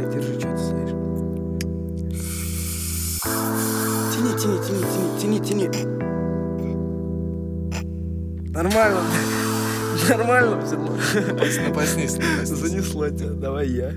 держи, что ты стоишь. Тяни. Нормально. Нормально взяло. Напаснись. Занесло тебя, давай я.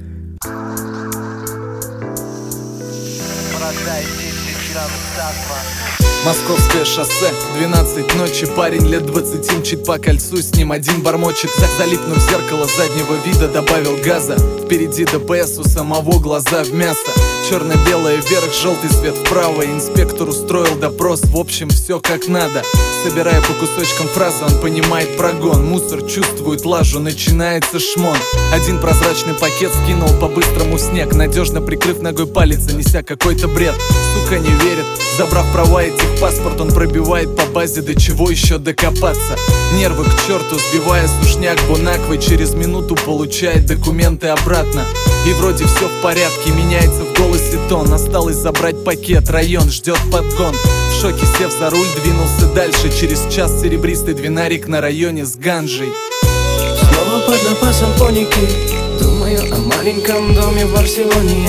Московское шоссе, 12 ночи. Парень лет 20 мчит по кольцу, с ним один бормочет. Залипнув в зеркало заднего вида, добавил газа. Впереди ДПС, у самого глаза в мясо. Черно-белое вверх, желтый свет вправо. Инспектор устроил допрос, в общем все как надо. Собирая по кусочкам фразы, он понимает прогон. Мусор чувствует лажу, начинается шмон. Один прозрачный пакет скинул по-быстрому в снег, надежно прикрыв ногой палец, неся какой-то бред. Сука не верит, забрав права и техпаспорт, он пробивает по базе, до чего еще докопаться. Нервы к черту, сбивая сушняк бонаквы, через минуту получает документы обратно. И вроде все в порядке, меняется в голосе тон. Осталось забрать пакет, район ждет подгон. В шоке сев за руль, двинулся дальше. Через час серебристый двинарик на районе с ганжей. Снова под напасом паники, думаю о маленьком доме в Барселоне.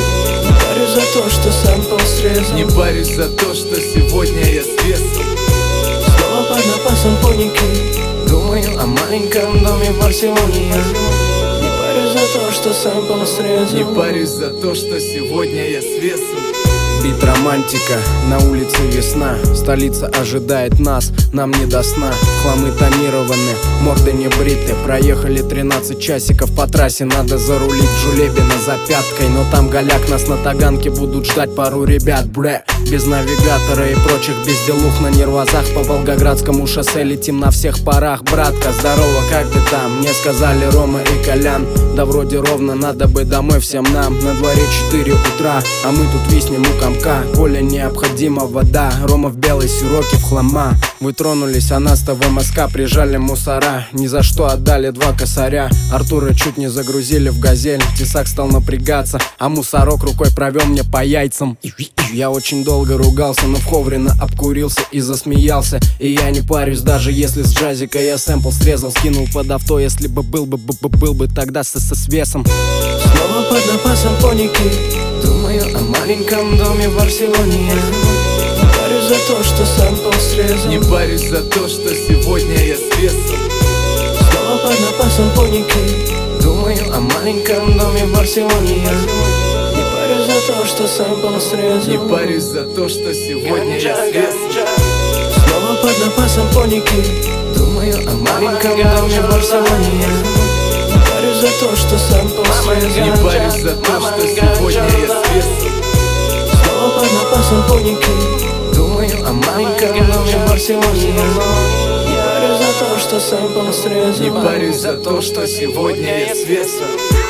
Не парюсь за то, что сампл срезал. Не парюсь за то, что сегодня я с весом. Снова под напасом паники, думаю о маленьком доме в Барселоне. Не парюсь за то, что сампл срезал. Не парюсь за то, что сегодня я с весом. Бит романтика, на улице весна. Столица ожидает нас, нам не до сна. Хламы тонированы, морды не бриты. Проехали 13 часиков по трассе. Надо зарулить в Жулебино за пяткой. Но там голяк, нас на Таганке будут ждать пару ребят. Бре, без навигатора и прочих безделух на нервозах. По Волгоградскому шоссе летим на всех парах. Братка, здорово, как ты там? Мне сказали Рома и Колян. Да вроде ровно, надо бы домой всем нам. На дворе 4 утра, а мы тут виснем у комка. Коля, необходима вода. Рома в белой сироке в хлама. Вы тронулись, а нас-то в МСК прижали мусора. Ни за что отдали 2 косаря. Артура чуть не загрузили в газель. Тесак стал напрягаться, а мусорок рукой провел мне по яйцам. Я очень долго ругался, но в Ховрино обкурился и засмеялся. И я не парюсь, даже если с джазика я сэмпл срезал. Скинул под авто, если бы был бы тогда с весом. Снова под напасом паники, думаю о маленьком доме в Барселоне. Не парюсь за то, что сампл срезал. Не парюсь за то, что сегодня я с весом. Снова под напасом паники, думаю о маленьком доме в Барселоне. Не парюсь за то, что сампл срезал. Не парюсь за то, что сегодня я с весом. Снова под напасом паники, думаю о маленьком доме в Барселоне. Не парюсь за то, что сампл срезал. Не парюсь за то, что сегодня я с весом. Снова под напасом паники, думаю о маленьком доме в Барселоне. Не парюсь за то, что сампл срезал. Не парюсь за то, что сегодня я с весом.